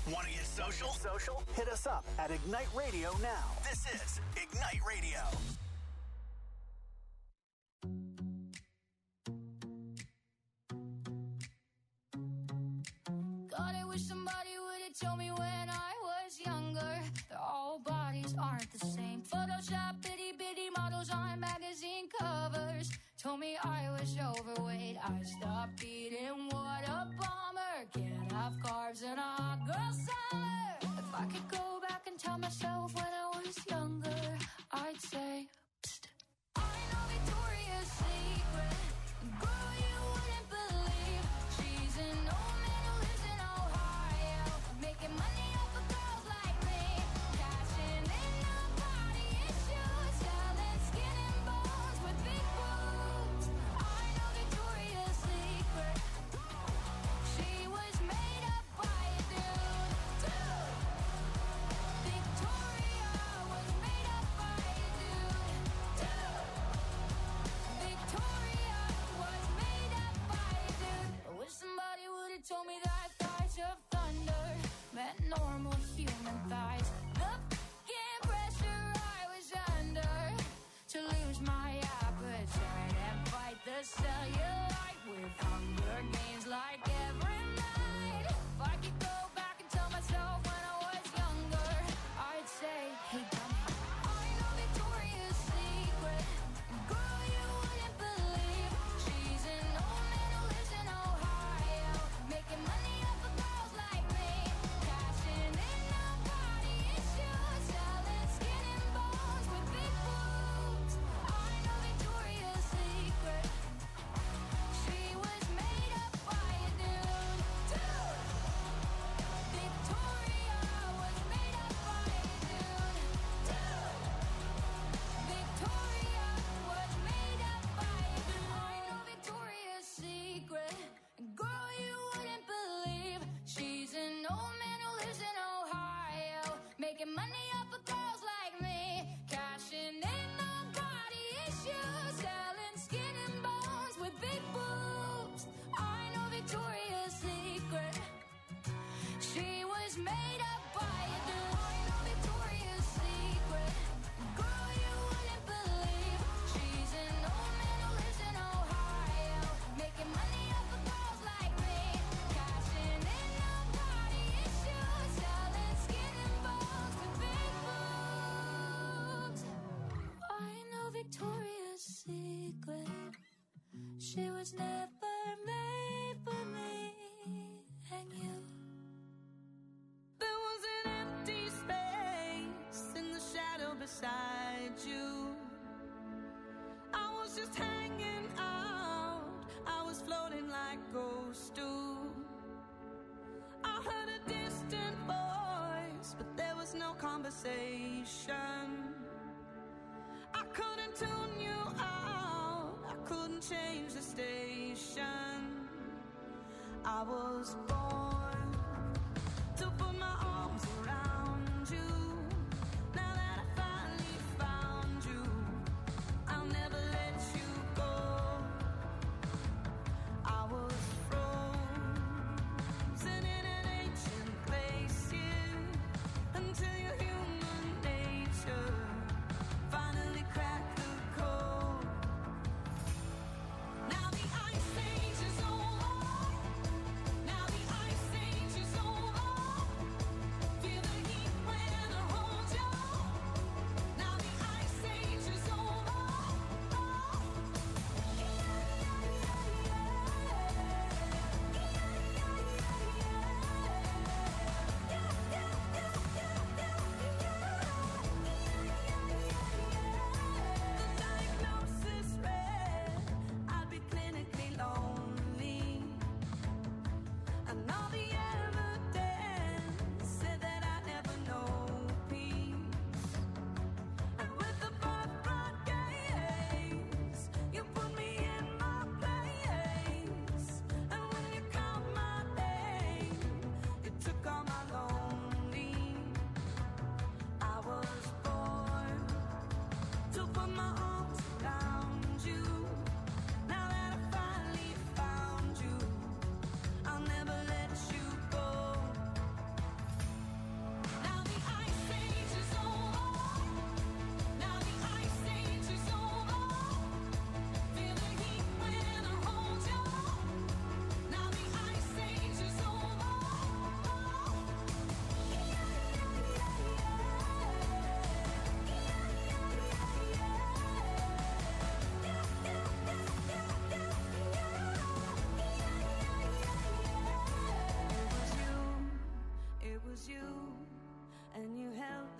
Want to get social? Hit us up at Ignite Radio now. This is Ignite Radio. God, I wish somebody would have told me when I was younger that all bodies aren't the same. Photoshop, itty bitty models on magazine covers told me I was overweight. I stopped eating, what a bummer. Can't have carbs in a hot girl summer. If I could go back and tell myself when I was younger, I'd say, psst. I know Victoria's Secret, girl, you wouldn't believe. She's an old man who lives in Ohio, making money off of girls like me, cashing in on body issues, selling skin and bones with big boobs. I know Victoria's Secret, she was made up by a dude. Victoria was made up by a dude. Victoria was made up by a dude. I wish somebody would have told me that thighs of thunder meant normal human thighs. The f***ing pressure I was under to lose my appetite and fight the cellulite with Hunger Games like every night. If I could go back and tell myself when I was younger, I'd say, hey dummy, I know Victoria's Secret, girl, you wouldn't believe. She's an old man who lives in Ohio, making money off of girls like me, cashing in on body issues, selling skin and bones with big boobs. I know Victoria's Secret, she was made up by a dude. Victoria was made up by a dude. Victoria was made up by a dude. I know Victoria's Secret, girl, you wouldn't believe. She's an old man who lives in Ohio, making money off of girls like me, cashing in on body issues, selling skin and bones with big boobs. I know Victoria's Secret, she was made up by a dude. I know Victoria's Secret, girl, you wouldn't believe. She's an old man who lives in Ohio, making money off of girls like me, cashing in on body issues, selling skin and bones with big boobs. I know Victoria's Secret, she was never made for me and you. There was an empty space in the shadow beside you. I was just hanging out, I was floating like ghosts do. I heard a distant voice, but there was no conversation. I couldn't tune you out, I couldn't change the station. I was born to put my arms around you. Now that I finally found you, I'll never let you go. I was frozen in an ancient place here until your human nature finally cracked the code. Now the ice age is over. Now the ice age is over. Feel the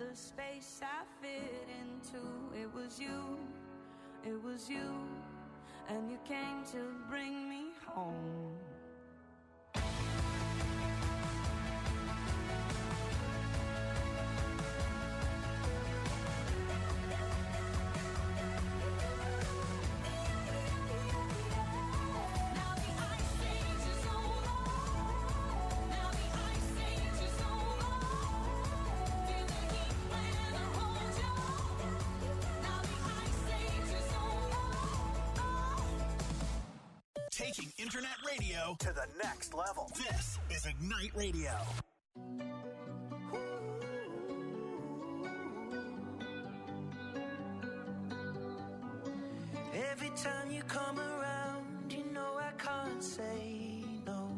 the space I fit into. It was you, and you came to bring me home. Taking internet radio to the next level. This is Ignite Radio. Every time you come around, you know I can't say no.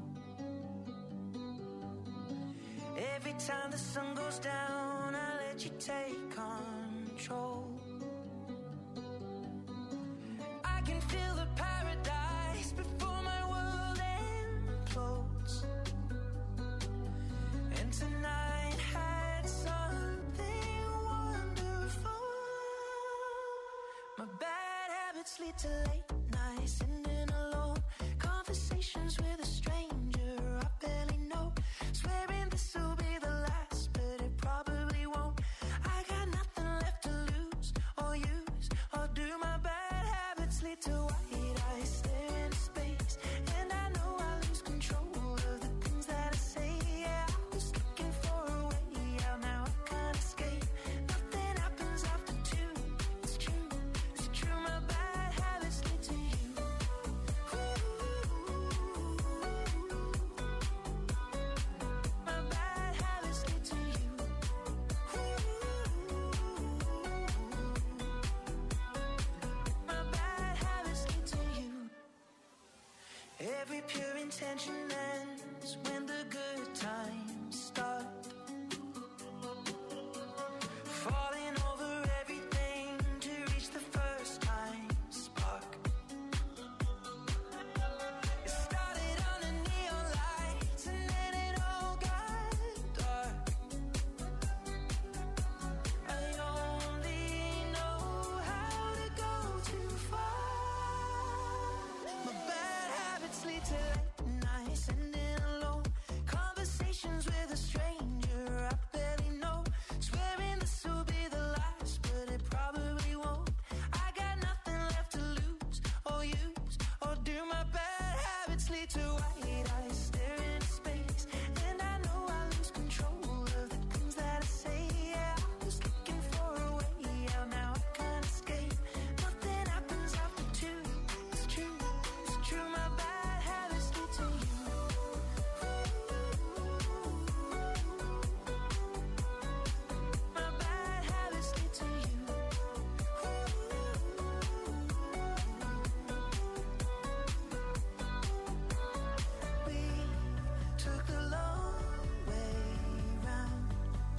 Every time the sun goes down, I let you take control. I can feel the paradise before my world implodes. And tonight had something wonderful. My bad habits lead to late nights, sitting alone, conversations with a stranger I barely know, swearing this will be the last, but it probably won't. I got nothing left to lose or use or do. My bad habits lead to white eyes, stare into space, and I know I lose control of the things that I say. Yeah, I was looking for a way out, now I can't escape. Nothing happens after two. It's true, it's true. My bad habits lead to you. My bad habits lead to you. My bad habits lead to you. Every pure intention ends when the good times start. Falling over everything to reach the first time spark. It started under neon lights and then it all got dark. I only know how to go too far. My bad habits lead to late nights, sitting alone, conversations with a stranger I barely know, swearing this will be the last, but it probably won't. I got nothing left to lose or use or do. My bad habits lead to white eyes, stare into space, and I know I lose control of the things that I say. Yeah, I was looking for a way out, now I can't escape. Nothing happens after two. It's true, it's true. My bad habits lead to you. My bad habits lead to you. We took the long way round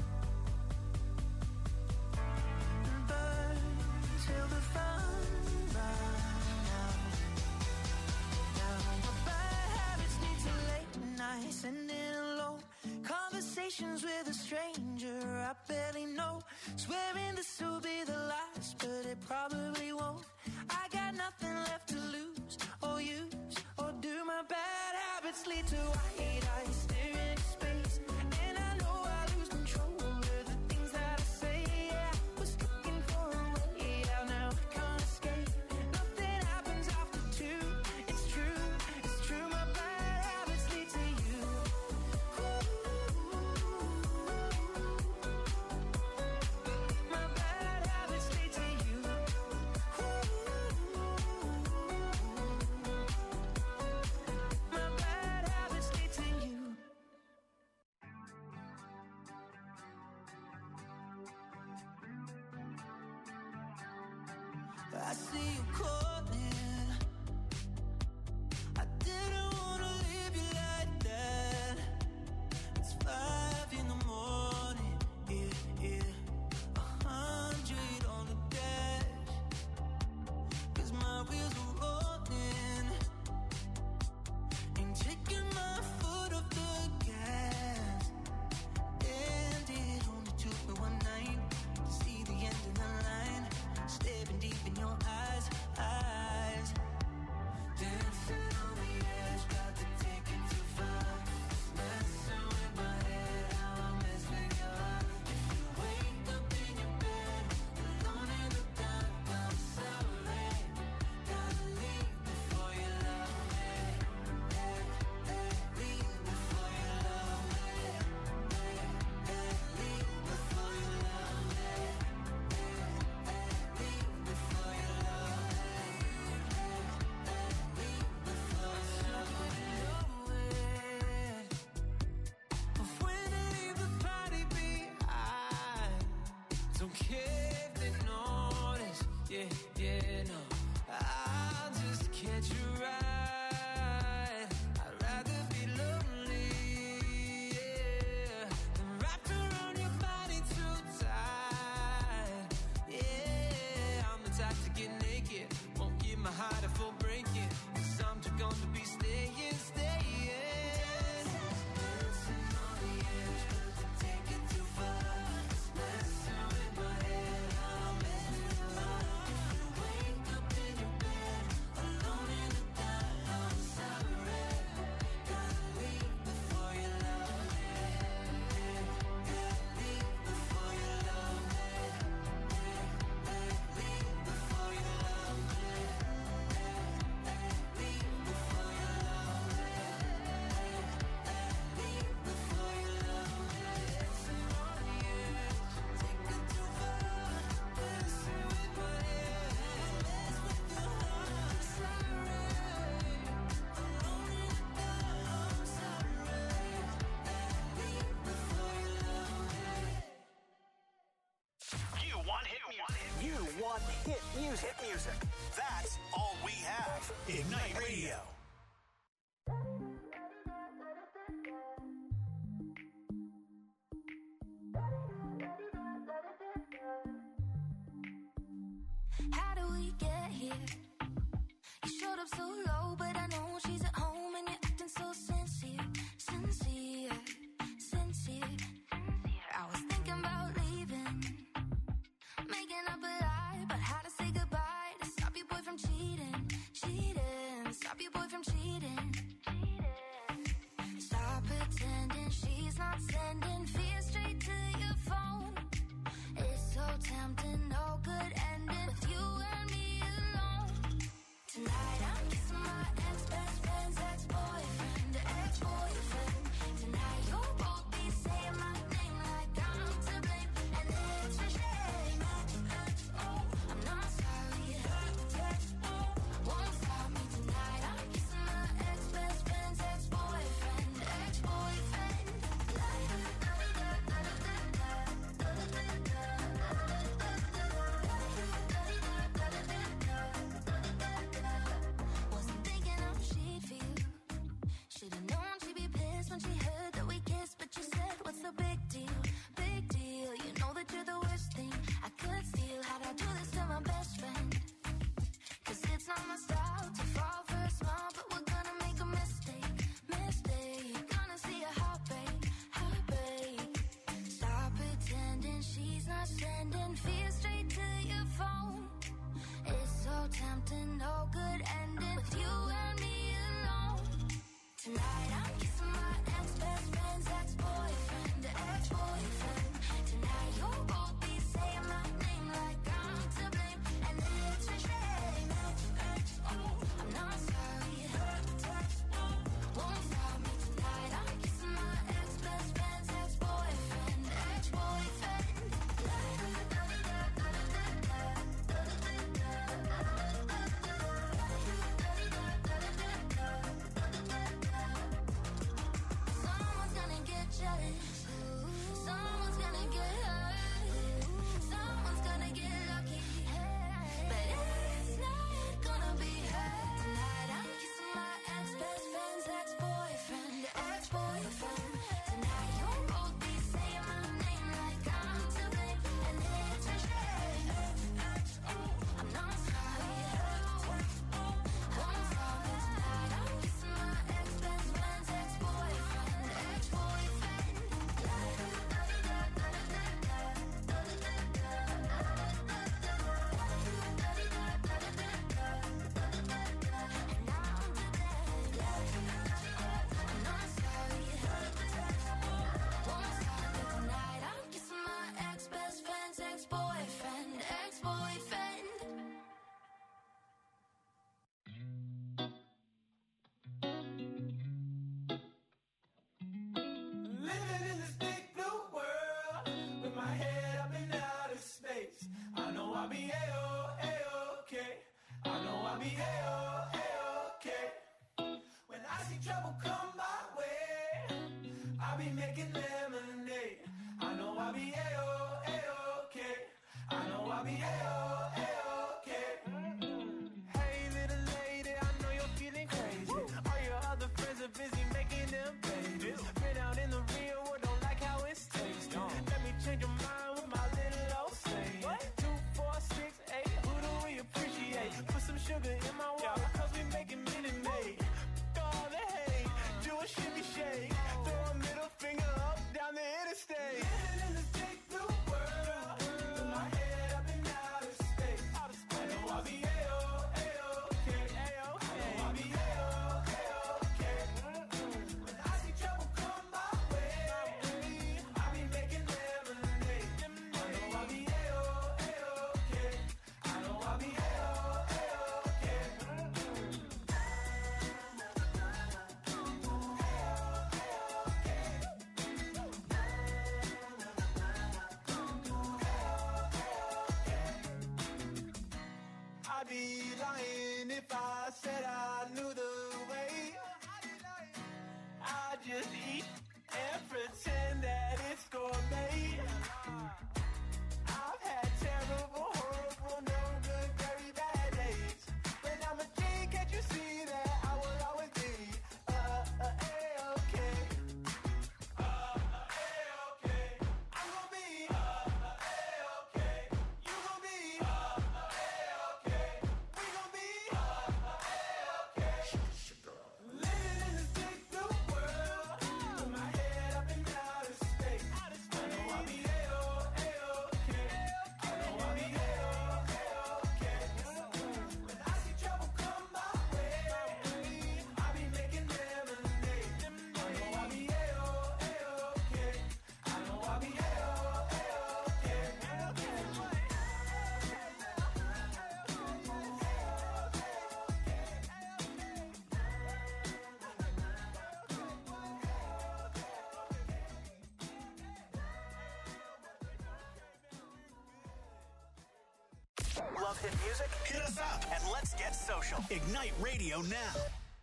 and burned till the fun ran out. Now my bad habits lead to late nights, sitting alone, conversations with a stranger I barely know, swearing this will be the last, but it probably won't. I got nothing left to lose or use or do. My bad habits lead to white eyes, stare into space, and I know I lose control of the things that I say. Yeah, I was looking for a way out, now I can't escape. Nothing happens after two. It's true, it's true. My bad habits lead to you. My bad habits lead to you. My bad habits lead to you. I see you calling. I didn't wanna leave you like that. It's 5 in the morning, yeah. 100 on the dash, 'cause my wheels are rolling. Ain't taking my foot off the gas. And it only took me one night. music. That's all we have. Ignite Radio. How do we get here? You showed up so low, but I know she's at home and you're acting so sincere. I was thinking about leaving, making up a lie about how to say goodbye to stop your boy from cheating. Stop your boy from cheating. Stop pretending she's not sending fear straight to your phone. It's so tempting, no good ending with you and me alone. Tonight I'm kissing my ex-best friend's ex-boyfriend, ex-boyfriend. Tonight you'll both be saying my name like I'm to blame, and it's a shame. I'm not sorry. Won't stop me tonight. I'm kissing my ex-best friend's ex-boyfriend, ex-boyfriend. Wasn't thinking how she'd feel. Should've known she'd be pissed when she heard that we kissed, but you said, what's the big deal? Big deal. You know that you're the worst thing I could steal. How'd I do this to my best friend? 'Cause it's not my style to fall for a smile, but we're gonna make a mistake. Gonna see a heartbreak. Stop pretending she's not sending fear straight to your phone. It's so tempting, no good ending with you and me alone. Tonight I'm kissing my ex-best friend's ex-boyfriend, ex-boyfriend. Tonight you'll both be saying my name like I'm to blame, and it's a shame. I'm not sorry. Won't stop me tonight. I'm kissing my ex-best friend's ex-boyfriend, ex-boyfriend. Someone's gonna get jealous. Someone's gonna get hurt. Someone's gonna get lucky. But it's not gonna be her. Tonight I'm kissing my ex-best friend's ex-boyfriend, ex-boyfriend. Tonight you'll both be saying my name like I'm to blame, and it's a shame. I'm not sorry. Won't stop me tonight. I'm kissing my ex-best friend's ex-boyfriend, ex-boyfriend. And now I'm to blame. I'm not sorry. Won't stop me tonight. I'm kissing my ex-best friend's ex-boyfriend, ex-boyfriend. Living in this big blue world with my head up in outer space. I know I'll be A-okay. I know I'll be A-okay. When I see trouble come my way, I'll be making lemonade. I know I'll be A-okay. I know I'll be A-okay. Hey little lady, I know you're feeling crazy. All your other friends are busy making them babies. Been out in the real world, don't like how it's tasting. Let me change your mind with my little old saying. 2, 4, 6, 8, who do we appreciate? Put some sugar in my water, 'cause we making Minute Maid. All the hate, do a shimmy shake. Throw a middle finger up down the interstate. Living in this big blue world with my head up in outer space. I know I'll be A-okay. I know I'll be A-okay. When I see trouble come my way, I'll be making lemonade. I know I'll be A-okay. I know I'll be A-okay. I'd be lying if I said I knew the way. I just eat and pretend that it's gourmet. I've had terrible, horrible, no good, very bad love hit music? Hit us up. And let's get social. Ignite Radio now.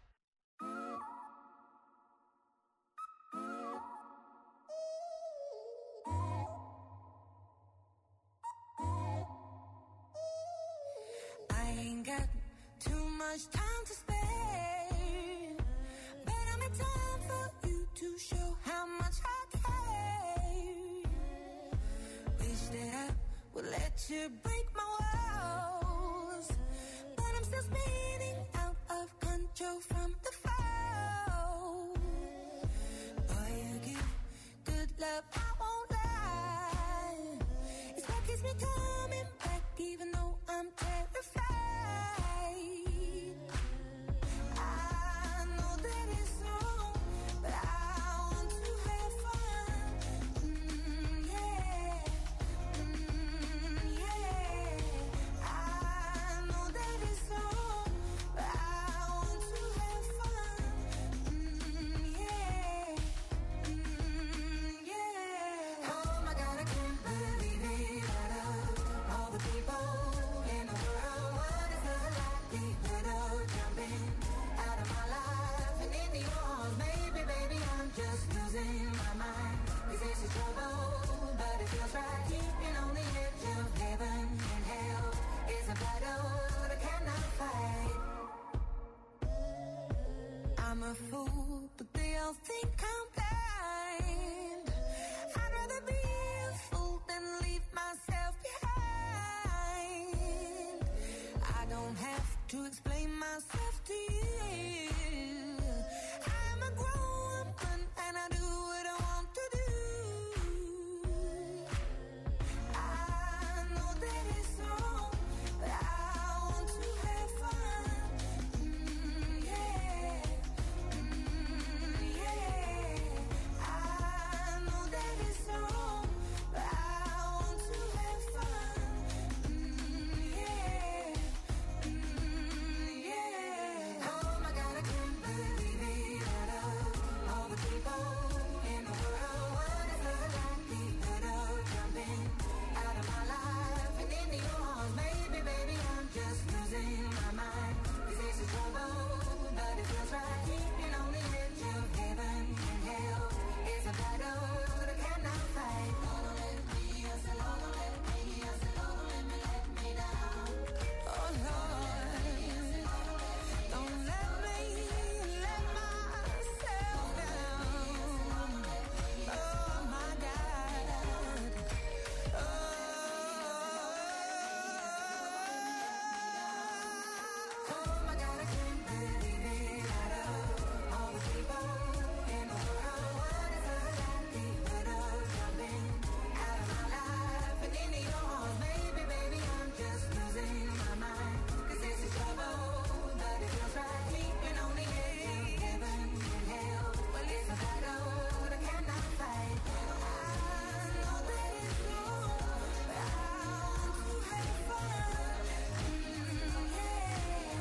I ain't got too much time to spare, but I'm in time for you to show how much I care. Wish that I would let you break my walls, but I'm still spinning out of control from the fall. Boy, you give good love, I won't lie. It's what keeps me coming back, even though I'm terrified. I know that it's wrong, but I want to have fun. Yeah. Yeah. I know that it's wrong, but I want to have fun. Yeah. Yeah. Oh my God, I can't believe it. Out of all the people in the world, what is the likelihood of jumping out of my life and into yours? Maybe, baby, I'm just losing my mind. 'Cause this is trouble, but it feels right. Keeping on the edge of heaven and hell is a battle that I cannot fight. I'm a fool, but they all think I'm blind. I'd rather be a fool than leave myself behind. I don't have to explain myself to you. I'm a grown woman and I do what I want to do. I know that it's wrong, but I want to have fun. Yeah. Yeah. I know that it's wrong, but I want to have fun. Yeah. Yeah. Oh my God, I can't believe it. Out of all the people in the world, what is the likelihood of jumping out of my life and into yours? Maybe, baby, I'm just losing my mind. 'Cause this is trouble, but it feels right. Keeping on the edge of heaven and hell is a battle that I cannot fight. Don't let me, I said, don't let me, I said, don't let me down. Oh Lord, don't let me let myself down. Oh my God. Oh my God, I can't believe it. Out of all the people in the world, what is the likelihood of jumping out of my life and into yours? Maybe, baby, I'm just losing my mind. 'Cause this is trouble, but it feels right. Keeping on the edge of heaven and hell. Well, it's a battle that I cannot fight. I know that it's wrong, but I want to have fun. Yeah.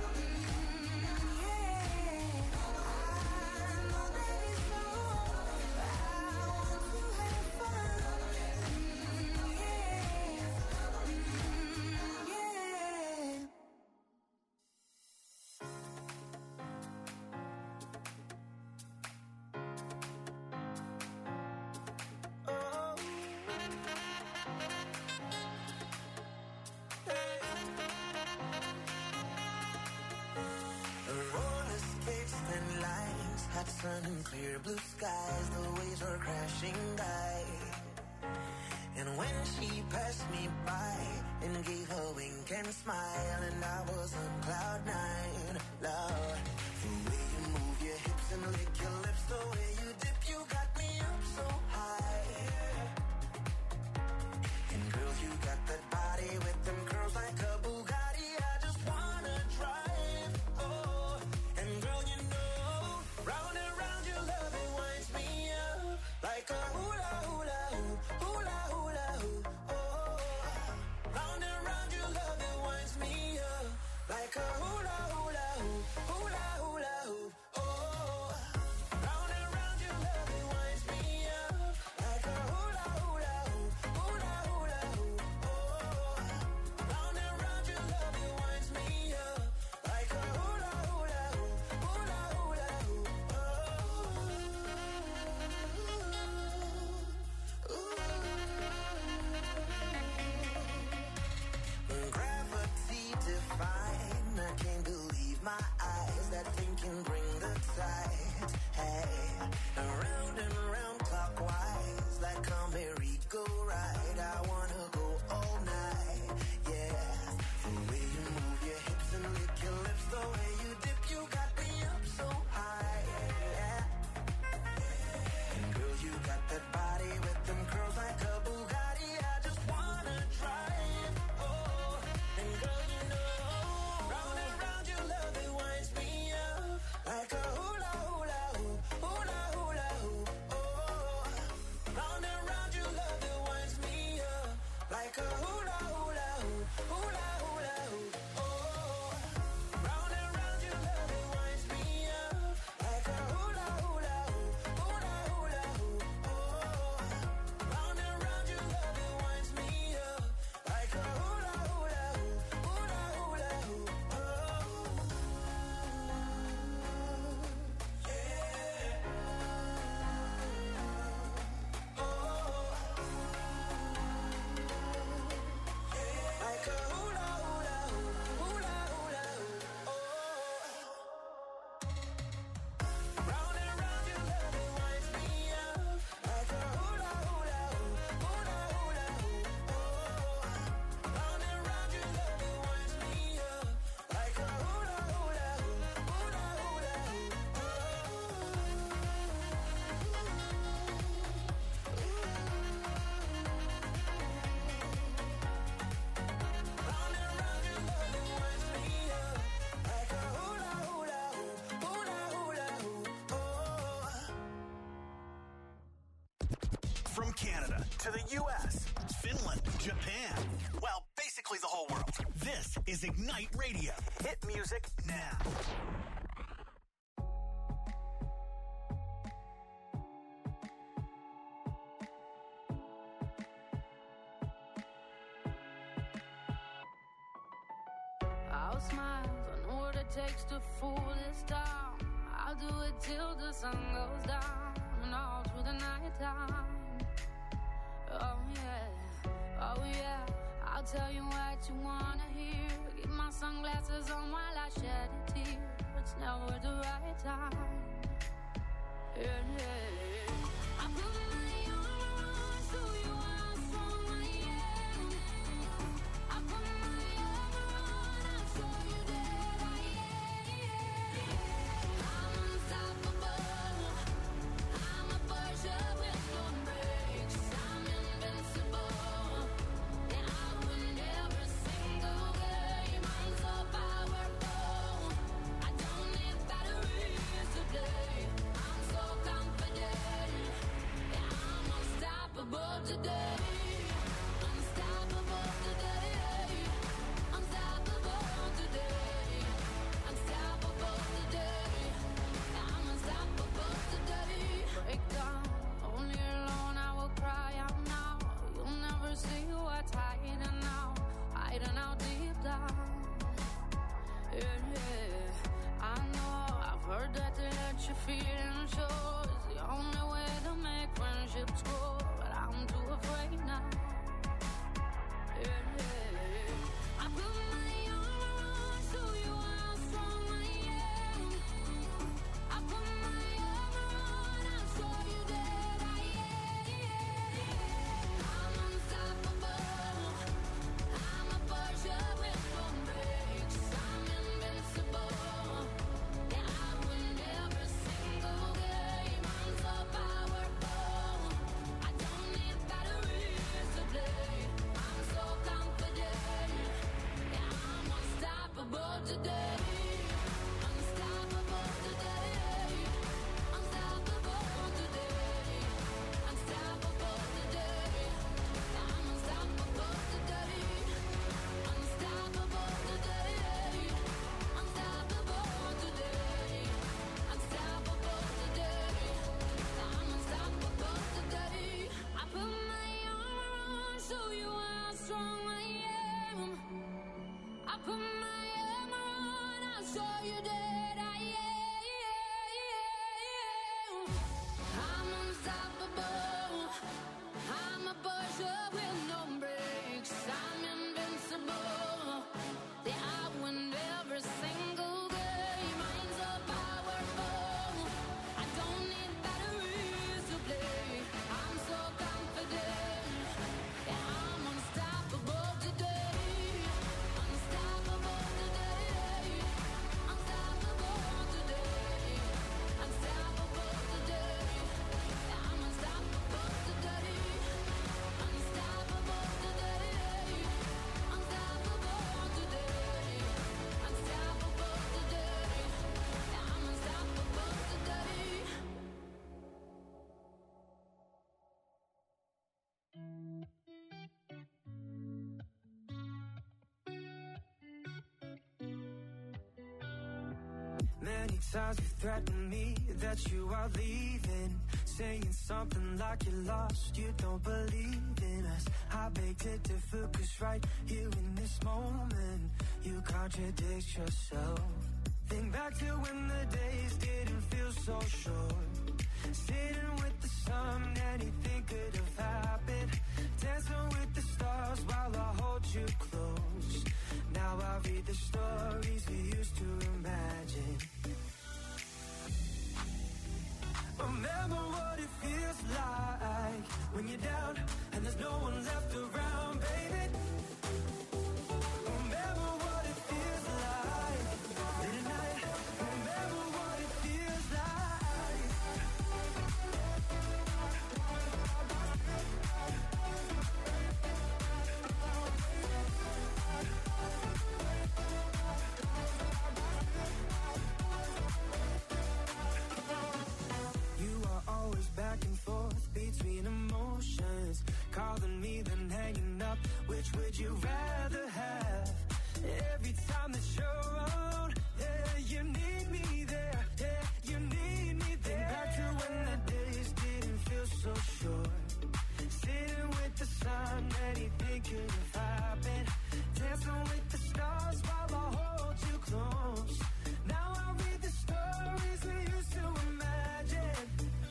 Yeah. I know that it's wrong, but I want to have fun. Yeah. Yeah. Roller skates, thin lines, hot sun and clear blue skies. The waves were crashing by. And when she passed me by and gave a wink and smile, and I was on cloud nine. Love, the way you move your hips and lick your lips, the way you dip, you got me up so high. And girl, you got that body with them curls like a Bugatti. I just wanna drive. Oh, and girl, you know, round and round your love, it winds me up like a hula hula hoop, hula hula hoop. Oh, round and round your love, it winds me up like a hula sides. Hey, around and around clockwise, like a merry-go-round. I wanna go all night, yeah. The way you move your hips and lick your lips, the way you dip, you got me up so high, yeah. And girl, you got that body with them curls like a Bugatti. I just wanna try it, oh. And girl, you know, round and round your love, it winds me up like a hula hula hoop, hula hula hoop, oh. Round and round your love, it winds me up like a hula hula hoop, hula hula hoop, oh. Round and round your love, it winds me up like a hula hula hoop, hula hula hoop, oh. Round and round your love, it winds me up like a hula hula hoop, hula hula hoop, oh. Like a hula hula hoop, hula hula hoop, oh. Round and round your love, it winds me up like a hula hula hoop, hula hula hoop, oh. Round and round your love, it winds me up like a hula hula hoop, hula hula hoop, Round and round your love, it winds me up like a hula hula hoop, hula hula hoop, oh. From Canada to the U.S., Finland, Japan, well, basically the whole world. This is Ignite Radio. Hit music now. I'll smile, I know what it takes to fool this town. I'll do it till the sun goes down and all through the night time. Oh yeah, I'll tell you what you wanna hear. Keep my sunglasses on while I shed a tear. It's never the right time. Yeah. I put my armor on, show you how strong I am. I put my armor on, I'll show you that I am. I'm unstoppable. I'm a Porsche with no brakes. I'm invincible. And I win every single game. I'm so powerful. I don't need batteries to play. I'm so confident. Yeah, I'm unstoppable today. Unstoppable today. Unstoppable today. Unstoppable today. I'm unstoppable today. Break down, only alone I will cry out now. You'll never see what's hiding out deep down. Yeah. I know, I've heard that to let you feel and show is the only way to make friendships grow. But I'm too afraid now. Yeah. I put my armor on, show you how strong I am. I put my armor on, I'll show you that I am. I'm unstoppable. I'm a Porsche with no brakes. I'm invincible. Yeah, I win every single game. I'm so powerful. I don't need batteries to play. I'm so confident. Yeah, I'm unstoppable today. Unstoppable today. Unstoppable today. Unstoppable today. I'm unstoppable today. Unstoppable today. Unstoppable today. Unstoppable today. I'm unstoppable today. I put my armor on, show you how strong I am. I put my armor on, I'll show you that I am. I'm unstoppable. I'm a Porsche with no brakes. I'm invincible. Yeah, I win every single game. I'm so powerful. Many times you threatened me that you are leaving, saying something like you're lost, you don't believe in us. I beg to differ, cause right here in this moment, you contradict yourself. Think back to when the days didn't feel so short, sitting with the sun, anything could have happened, dancing with the stars while I hold you close. Now I read the stories we used to imagine. Remember what it feels like when you're down and there's no one left around, baby. Remember what it feels like late at night. Remember what it feels like. You are always back and forth between emotions, calling me then hanging up. Which would you rather have? Every time that you're around, yeah, you need me there, yeah, you need me there. Think back to when the days didn't feel so short, sitting with the sun, anything could have happened, dancing with the stars while I hold you close. Now I read the stories we used to imagine.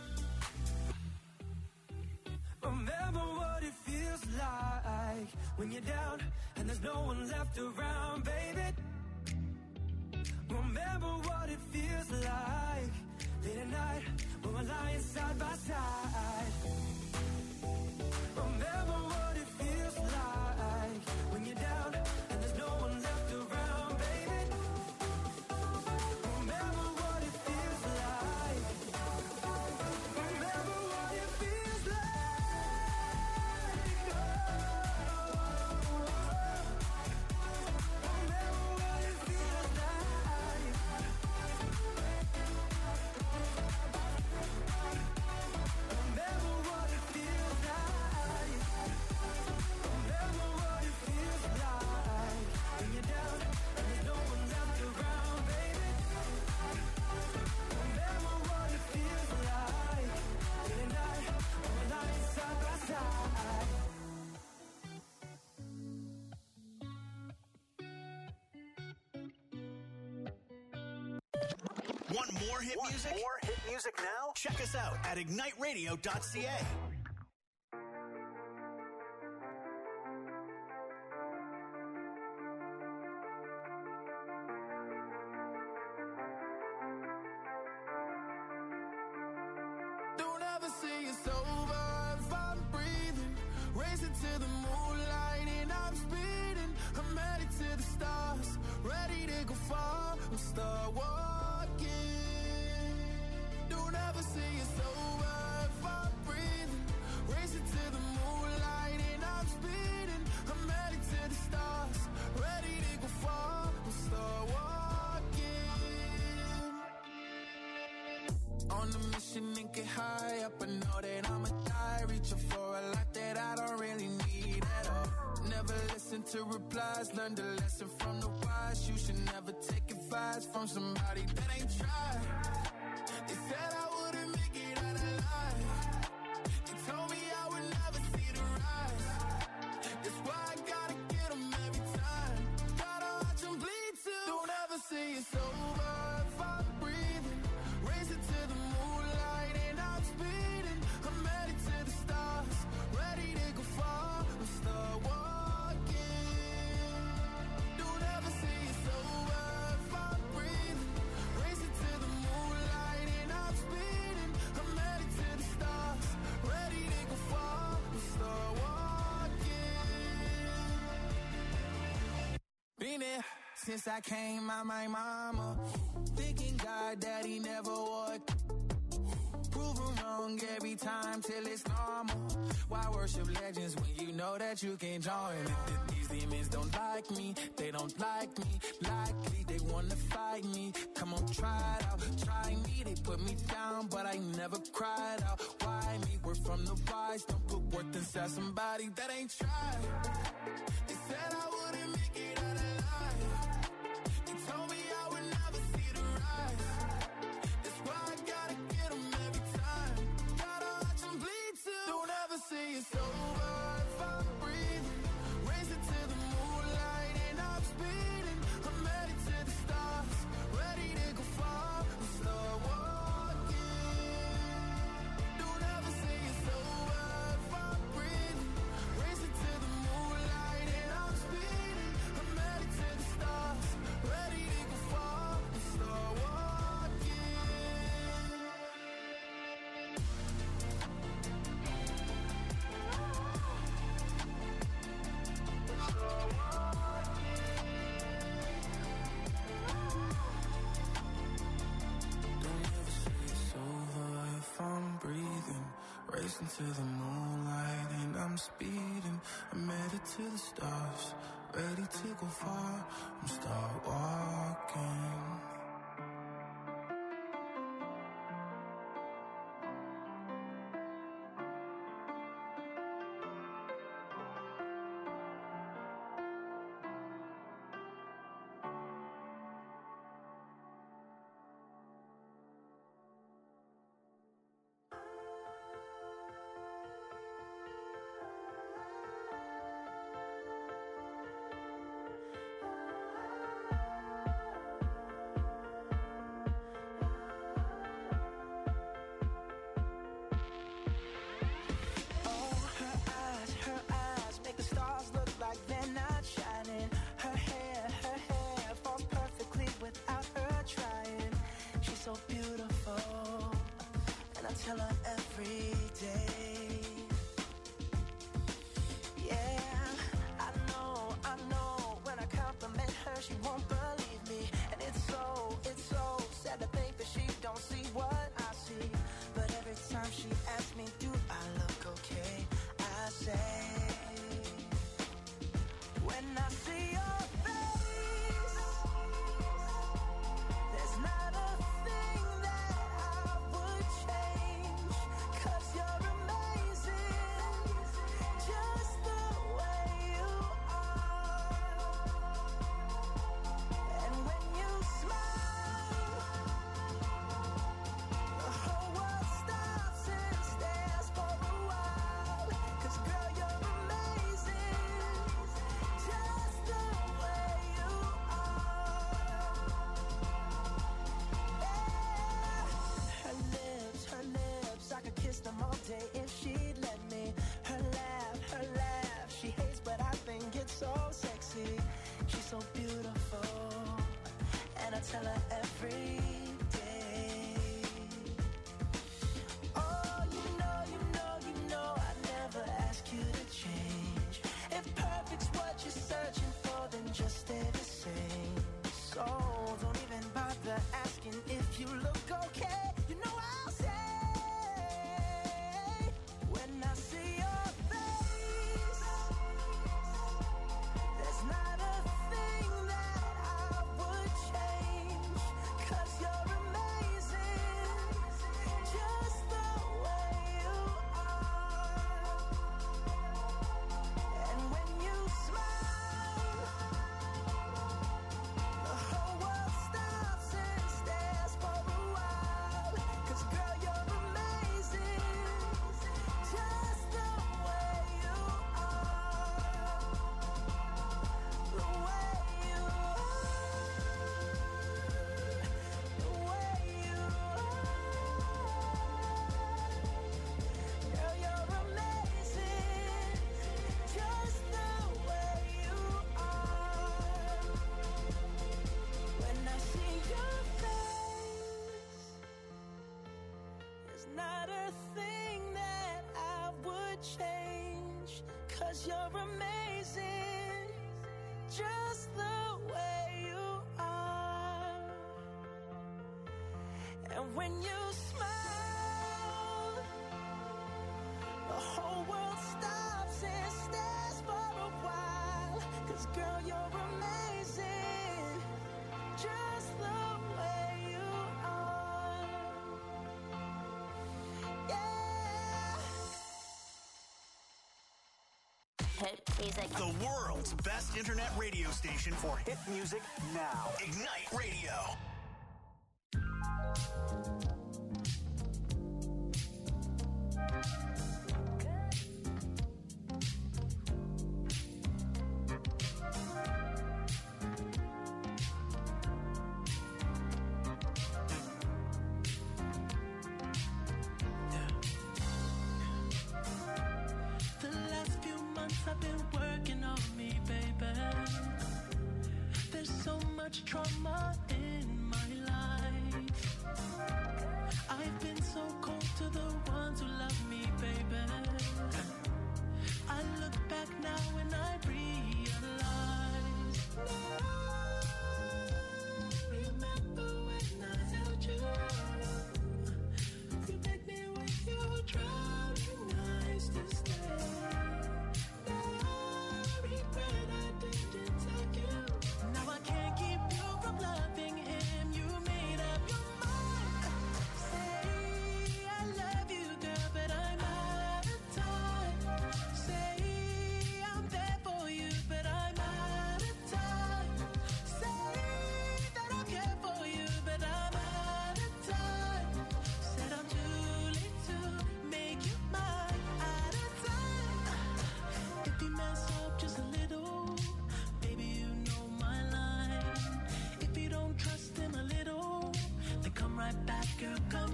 Remember what it feels like when you're down and there's no one left around, baby. Remember what it feels like late at night when we're lying side by side. Remember what it feels like when you're down and there's no one left around, baby. Remember what it feels like. Remember what it feels like. Remember what it feels like. Remember what it feels like. Remember what it feels like when you're down and there's no one left around, baby. Remember what it feels like late at night when we're lying side by side. Want more hit music? More hit music now? Check us out at igniteradio.ca. Don't ever say it's over if I'm breathing. Racing to the moonlight and I'm speeding. I'm headed to the stars, ready to go far. I'll start walking. Don't ever say it's over if I'm breathing. Racing to the moonlight and I'm speeding. I'm headed to the stars, ready to go far. I'll start walking. On a mission and get high up, I know that I'ma die. Reaching for a lot that I don't really need at all. Never listen to replies, learn the lesson from the wise. You should never take advice from somebody that ain't tried. They said I wouldn't make it out alive. They told me I would never see the rise. That's why I gotta get them every time. Gotta watch them bleed too. Don't ever say it's over if I'm breathing. Racing to the moonlight and I'm speeding. I'm headed to the stars, ready to go far. I'll start walking. Don't ever say it's over if I'm breathing. Racing to the moonlight and I'm speeding. I'm headed to the stars, ready to go far. I'll start walking. Been there since I came out my mama. Thinking God that he never would. Proven wrong every time till it's normal. Why worship legends when you know that you can join? These demons don't like me, they don't like me. Likely they wanna fight me. Come on, try it out, try me. They put me down, but I never cried out. Why me? We're from the wise. Don't put worth inside somebody that ain't tried. They said I wouldn't make it out alive. They told me I would never see the rise. racing to the moonlight and I'm speeding. I'm headed to the stars, ready to go far. I'm start walking. Tell her every day. Yeah, I know. When I compliment her, she won't believe me. And it's so sad to think that she don't see what I see. But every time she asks me, do I look okay? I say, when I see your face, there's not a thing that I would change. 'Cause you're amazing, just the way you are. And when you smile, the whole world stops and stares for a while. 'Cause girl, you're amazing, just the way you are. Yeah. Her lips, I could kiss them all day if she'd let me. Her laugh, she hates but I think it's so sexy. She's so beautiful, and I tell her every day. Oh, you know, I never ask you to change. If perfect's what you're searching for, then just stay the same. So don't even bother asking if you look okay. You know I'll say, when I see your face, there's not a thing that I would change. 'Cause you're amazing, just the way you are. And when you smile, the whole world stops and stares for a while. 'Cause girl, you're amazing, just the way you are. The way you are. The way you are. Girl, you're amazing, just the way you are. When I see your face, there's not a thing that I would change. 'Cause you're amazing, just the way you are. And when you smile, the whole world stops and stares for a while. 'Cause girl, you're amazing, just the way you are. Yeah. Hit music. The world's best internet radio station for Hit music now. Ignite Radio. The last few months I've been working on me, baby. There's so much trauma in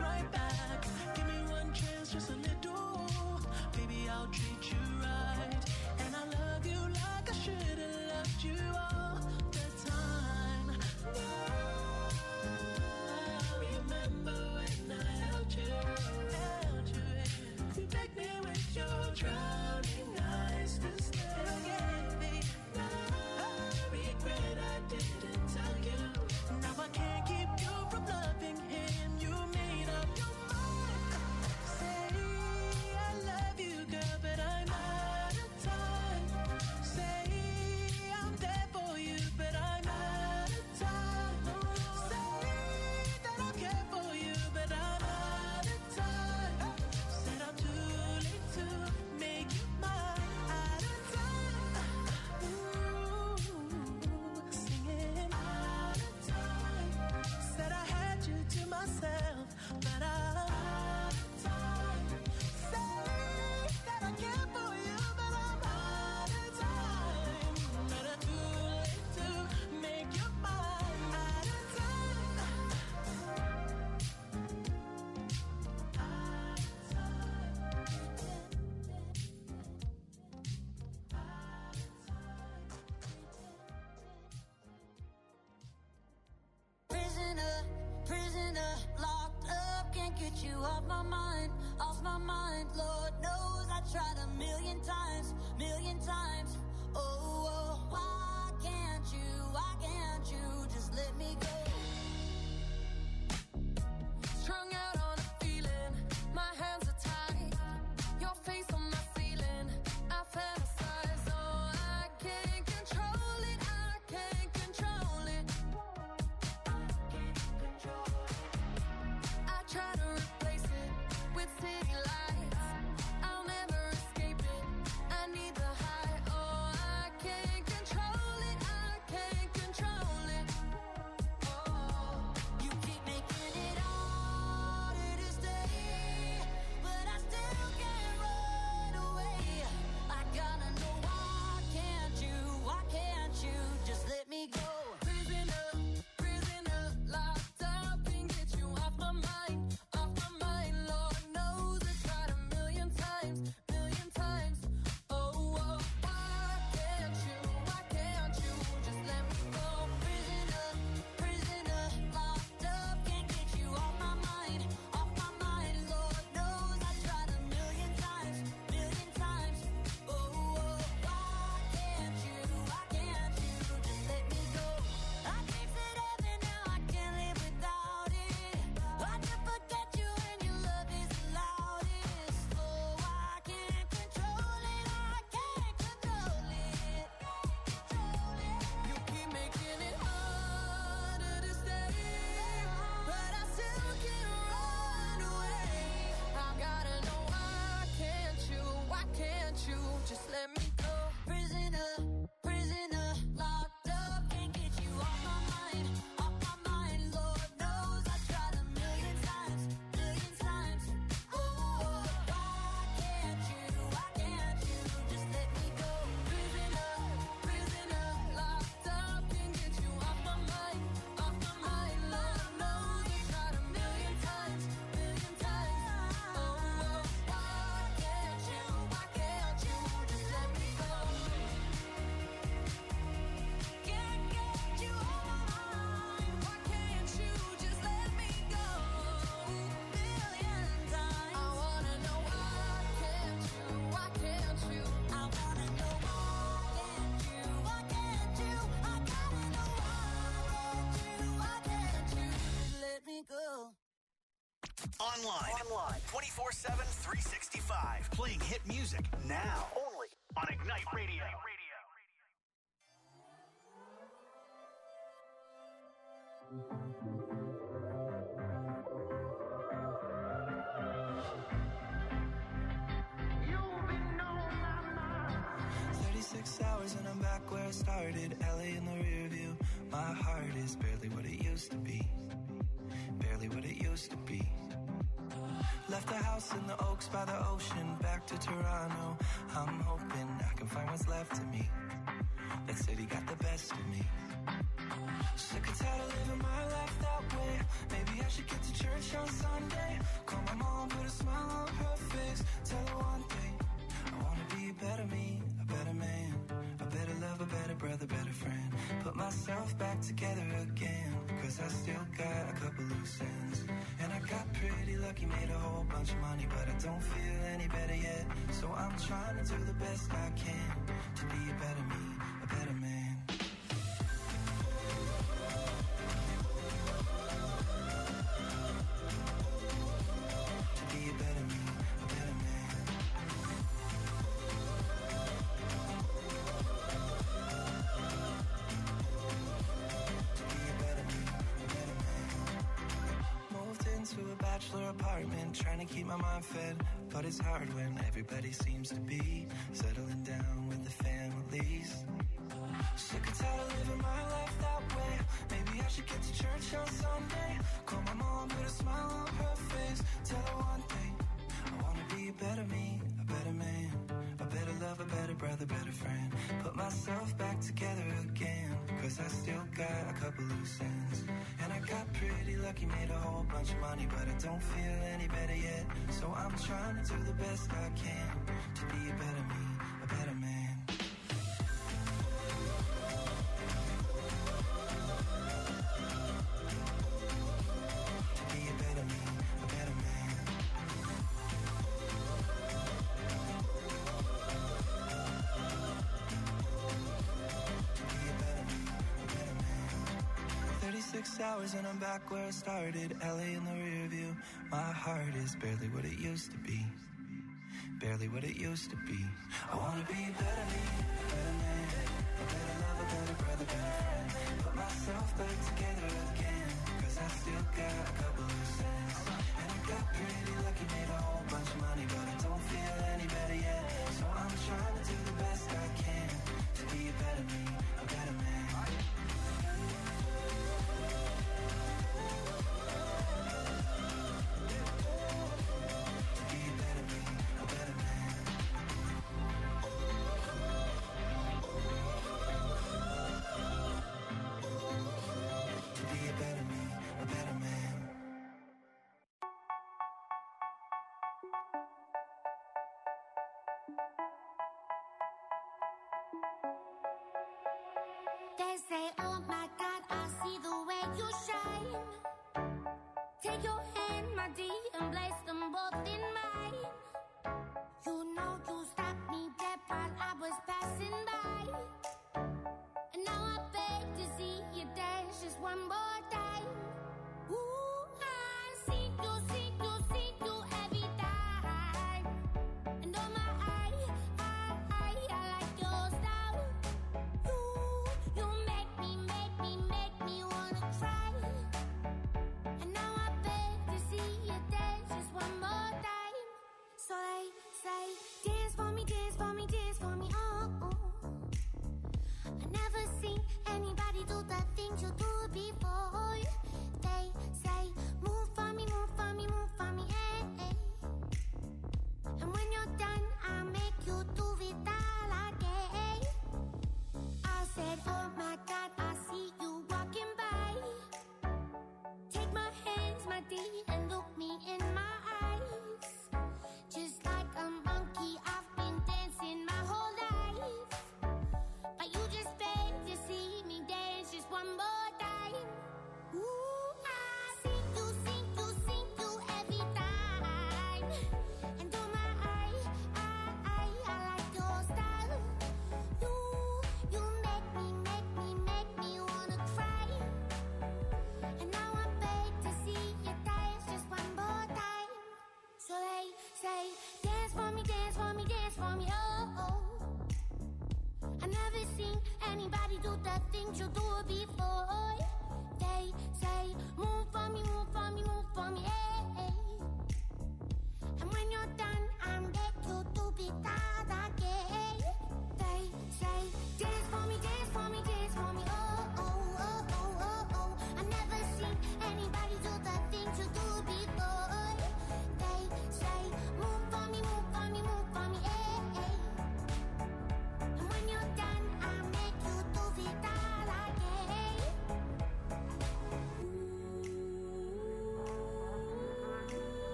right back. Give me one chance, just a little. Baby, I'll treat you right. And I love you like I should have loved you all the time. I remember when I held you. You begged me with your drowning eyes to stay. I regret I didn't tell you. Now I can't keep you from loving him. You made up your mind. Say I love you, girl, but I'm out of time. Say I'm there for you, but I'm out of time. Say that I care for you, but I'm out of time. Said I'm too late to make you mine. Out of time. Ooh, singing out of time. Said I had you to myself, but I'm out of time. Say that I care for you, but I'm out of time. But I'm too late to make you mine. Out of time. Prisoner, prisoner, locked up, can't get you off my mind, off my mind. Lord knows I tried a million times, oh, oh, why can't you just let me go? Strung out on a feeling, my hands are tied, your face on my ceiling, I fantasize, oh, I can't control it, I can't control it. I try to replace it with city lights. I'll never escape it. I need the high. Oh, I can't control it. I can't control it. Oh, you keep making it harder to stay, but I still can't run away. I gotta know why can't you just let me go? Prisoner, prisoner, locked up, can't get you off my mind, Lord knows I tried a million times, oh, oh, why can't you just let me go? Prisoner, prisoner, locked up, can't get you off my mind, Lord knows I tried a million times, oh, oh, why can't you just let me go? I tasted heaven, now I can't live without it. I can forget you when your love is the loudest. Oh, I can't control it, You keep making it harder to stay, but I still can't run away. I gotta know why can't you just let me go? Prisoner, prisoner, locked up, can't get you off my mind, Lord knows I tried a million times, oh, oh, why can't you just let me go? Prisoner, prisoner, locked up, can't get you off my mind, Lord knows I tried a million times, oh, oh, why can't you just let me go? Can't get you off my mind, why can't you just let me go? Million times, I wanna know why can't you? I wanna know why can't you? I gotta know why can't you just let me go? Online 24/7, 365. Playing hit music now. Only on Ignite Radio. You've been on my mind. 36 hours and I'm back where I started. LA in the rear view. My heart is barely what it used to be. Barely what it used to be. Left the house in the Oaks by the ocean. Back to Toronto. I'm hoping I can find what's left of me. That city got the best of me. Sick and tired of living my life that way. Maybe I should get to church on Sunday. back together again, 'cause I still got a couple loose ends. And I got pretty lucky, made a whole bunch of money, but I don't feel any better yet. So I'm trying to do the best I can to be a better me, a better man. To be a better me, a better man. To be a better me, a better man. Moved into a bachelor apartment, trying to keep my mind fed, but it's hard when everybody seems to be settling down with the families. Sick and tired of living my life that way. Maybe I should get to church on Sunday. Call my mom, put a smile on her face. Tell her one thing, I wanna be a better me, a better man, a better lover, better brother, better friend. Put myself back together again, 'cause I still got a couple loose ends. And I got pretty lucky, made a whole bunch of money, but I don't feel any better yet. So I'm trying to do the best I can to be a better me, a better man. To be a better me, a better man. To be a better me, a better man. 36 hours and I'm back where I started. LA in the rear view. My heart is barely what it used to be. Barely what it used to be. I wanna be a better me, a better man, a better lover, better brother, better friend. Put myself back together again, 'cause I still got a couple loose ends. And I got pretty lucky, made a whole bunch of money, but I don't feel any better yet. So I'm trying to do the best I can to be a better me, a better man. To be a better me, a better man. To be a better me, a better man. They say, oh my God, I see the way you shine. Take your hand, my dear, and place them both in mine. You know you stopped me dead while I was passing by. And now I beg to see you dance just one more time. Ooh, I see you, see you, see you every time. And oh my, I like your style. You make me wanna cry. And now I beg to see you dance just one more time. So they say, dance for me, dance for me, dance for me, oh, oh. I never seen anybody do the things you do before. They say, move for me, move for me, move for me, eh, eh. And when you're done, I'll make you do it all again. I said, oh my God, I see you walking by. Take my hands, my dear, and look me in my eyes. Just like a monkey, I've been dancing my whole life. But you just beg to see me dance just one more time. Ooh, I see you, see you, see you every time. And oh my, I like your style. You make me wanna cry. And now I beg to see you dance just one more time. So they say, dance for me, dance for me, dance for me, oh, oh. I never seen anybody do the things you do before. They say, move for me, move for me, move for me, eh, eh. And when you're done, I'll make you do it all again. They say, dance for me, dance for me, dance for me, oh, oh, oh, oh, oh, oh. I never seen anybody do the things you do before. They say, move for me, move for me, move for me, eh, eh. And when you're done, I'll make you do it all again.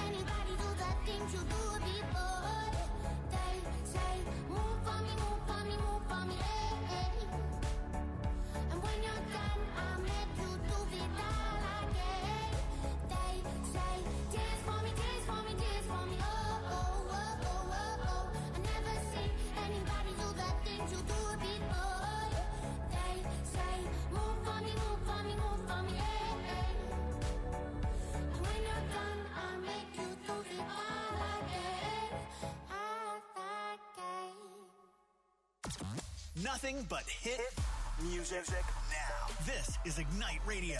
anybody do the things you do before. They say, move for me, move for me, move for me, hey, hey. And when you're done, I'll make you do it all again. They say, dance for me, dance for me, dance for me, oh, oh, oh, oh, oh, oh. I never seen anybody do the things you do before. They say, move for me, move for me, move for me, hey, hey. And when you're done, I'll make you do it all again, again. Nothing but hit music now. This is Ignite Radio.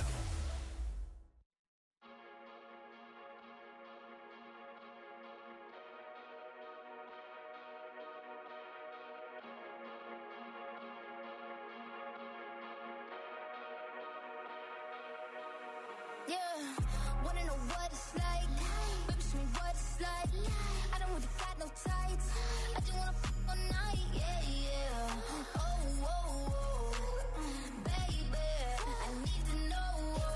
Yeah, wanna know what it's like? Baby, show me what it's like. I don't really got no tights. I just wanna f*** all night, yeah, yeah. Oh, oh, oh, baby, I need to know.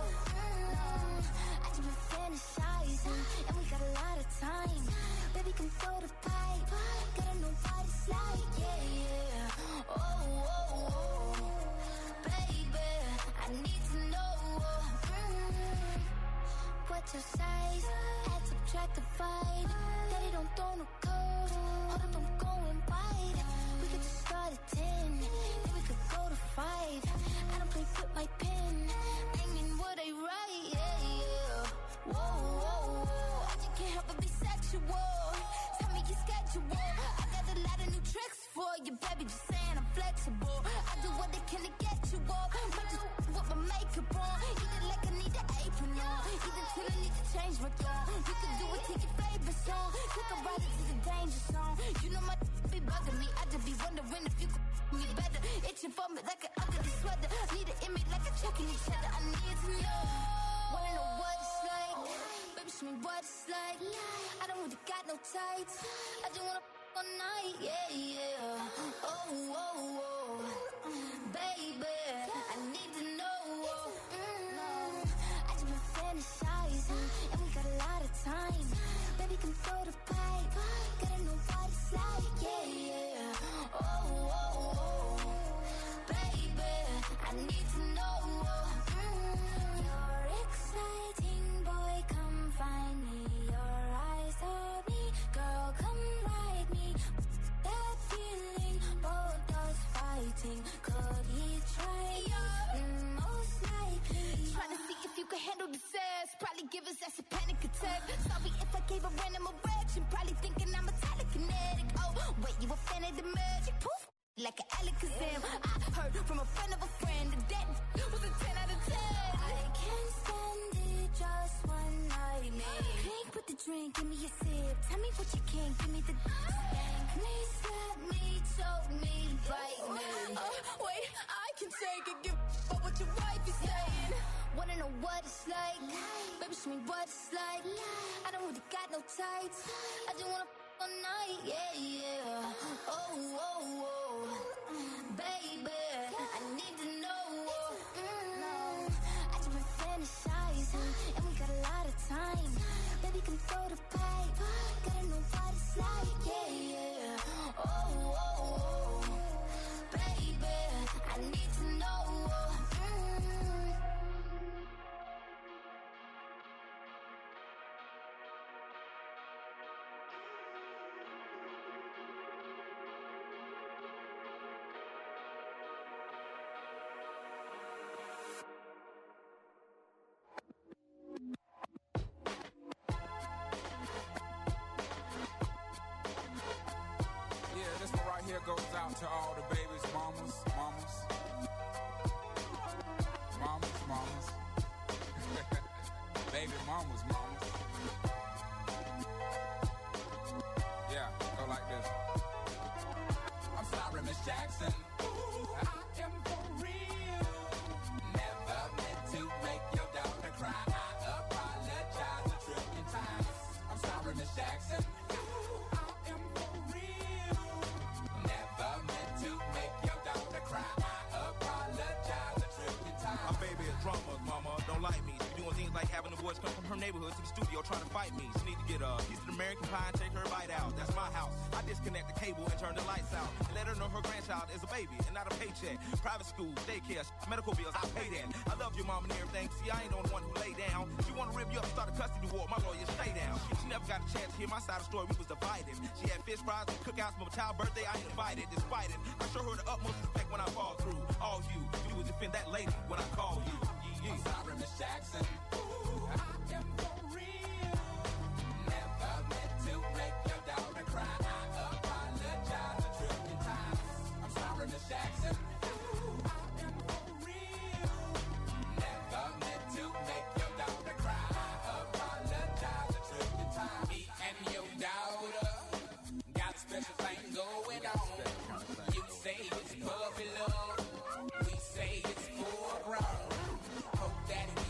I just been fantasizing, and we got a lot of time. Baby, come throw the pipe. Gotta know what it's like, yeah, yeah. Oh, oh, oh, baby, I need to know. What's your size? Add, subtract, divide. Daddy don't throw no code. Hold up, I'm going wide. We could just start at 10, then we could go to 5. I don't play with my pen. Banging what I write, yeah, yeah. Whoa, whoa, whoa. I just can't help but be sexual. Tell me your schedule. I got a lot of new tricks for you, baby. Just saying I'm flexible. I do what they can to get you off. Might just with my makeup on. Eat it like I need an apron on. Either till I need to change my tone. You can do it to your favorite song. Took a ride to the danger zone. You know my be bugging me. I just be wondering if you could me better. Itching for me like an ugly sweater. Need an image like a checking each other. I need to know. Wanna know what it's like? Baby, show me what it's like. I don't really got no tights. I just wanna all night, yeah, yeah. Oh, oh, oh, baby, I need to know. I just been fantasizing, and we got a lot of time. Baby, come throw the pipe. Gotta know what it's like, yeah, yeah. Oh, oh, oh, baby, I need to know. You're exciting, boy, come find me. Your eyes on me, girl, come ride me. That feeling, both us fighting. Could he try? Most likely. Trying to see if you can handle the sass. Probably give us that's a panic attack. Sorry if I gave a random erection. Probably thinking I'm a telekinetic. Oh, wait, you a fan of the magic? Poof, like an Alakazam. I heard from a friend of a friend that was a 10 out of 10. I can't stand it, just one night, man. Drink with the drink, give me a sip. Tell me what you can, give me the spank me, slap me, choke me, bite me. Wait, I can take it, give up what your wife is saying. Wanna know what it's like? Baby, show me what it's like. I don't really got no tights. I just wanna all night, yeah, yeah. Oh, oh, oh, baby, I need to know. I just been fantasizing, and we got a lot of time. Baby, come throw the pipe. Gotta know what it's like, yeah, yeah. Oh, oh, oh, baby, I need to know. Here goes out to all the babies, mamas. Baby mamas. Yeah, go like this. I'm sorry, Miss Jackson. Ooh, I am for real. Never meant to make your daughter cry. I apologize a trillion times. I'm sorry, Miss Jackson. Dramas, mama, don't like me. She doing things like having the boys come from her neighborhood to the studio trying to fight me. She need to get American Pie and take her bite out. That's my house. I disconnect the cable and turn the lights out. And let her know her grandchild is a baby and not a paycheck. Private school, daycare, medical bills, I pay that. I love your mom and everything. See, I ain't the only one who lay down. She wanna rip you up and start a custody war. My lawyer, stay down. She never got a chance to hear my side of the story. We was divided. She had fish fries and cookouts for my child's birthday. I ain't invited. Despite it, I show her the utmost respect when I fall through. All you would defend that lady when I call you. I'm sorry, Miss Jackson. Ooh, I am for real. Never meant to make your daughter cry. I apologize a trillion times. I'm sorry, Miss Jackson. Ooh, I am for real. Never meant to make your daughter cry. I apologize a trillion times. Me and your daughter got a special thing going on. You say it's puppy love. We say it's full grown. Hope that we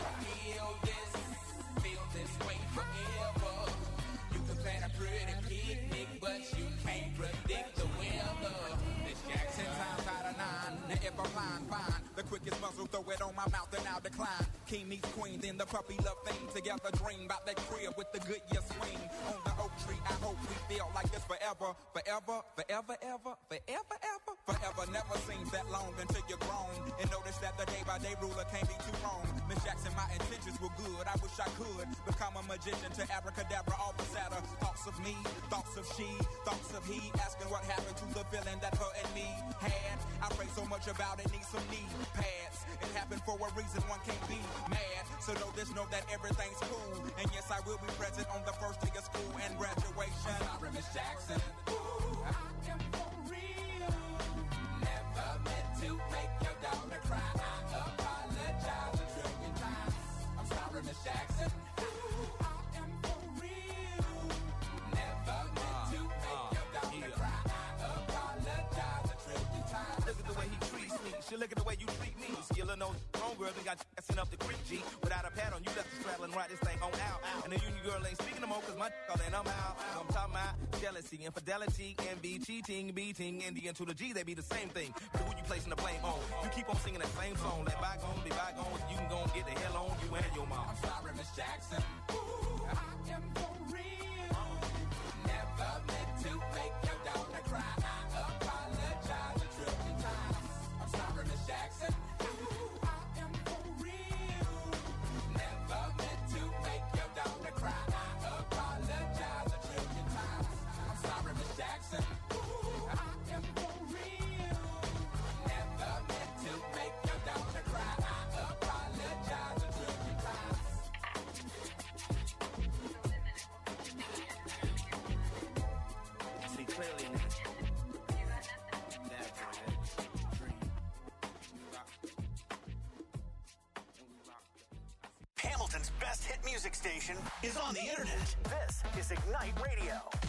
feel this way forever. You can plan a pretty picnic, but you can't predict the weather. Miss Jackson times out of 9. Now if I'm lying, fine. The quickest muzzle, throw it on my mouth and I'll decline. King meets queen, then the puppy love thing. Together dream about that crib with the good year swing. On the oak tree, I hope we feel like this forever. Forever, forever, ever, forever, ever. Forever never seems that long until you're grown. And notice that the day-by-day ruler can't be too wrong. Miss Jackson, my intentions were good. I wish I could become a magician to abracadabra all the sadder. Thoughts of me, thoughts of she, thoughts of he. Asking what happened to the feeling that her and me had. I pray so much about it, need some knee pads. It happened for a reason, one can't be mad. So know that everything's cool. And yes, I will be present on the first day of school and graduation. I'm sorry, Miss Jackson. Ooh, I am for real. Never meant to make your daughter cry. I apologize a trillion times. I'm sorry, Miss Jackson. Ooh, I am for real. Never meant to make your daughter cry. I apologize a trillion times. Look at the way he treats me. She look at the way you treat me. Skillin' those homegirls and got sent up the creek, G. Without a pad on, you left the straddle and ride this thing on out. And the union girl ain't speaking no more, cause my all and I'm out. I'm talking about jealousy, infidelity, envy, cheating, beating, and the N to the G, they be the same thing. But who you placing the blame on? You keep on singing that same song. Let bygones be bygones. You can go and get the hell on you and your mom. I'm sorry, Miss Jackson. Ooh, I am for real. Never meant to make your daughter cry. I apologize a trillion times. I'm sorry, Miss Jackson. Ooh, I am for real. Never meant to make your daughter cry. I apologize a trillion times. I'm sorry, Miss Jackson. Ooh, I am for real. Never meant to make your daughter cry. I apologize a trillion times. See clearly now. Hamilton's best hit music station is on the internet. This is Ignite Radio.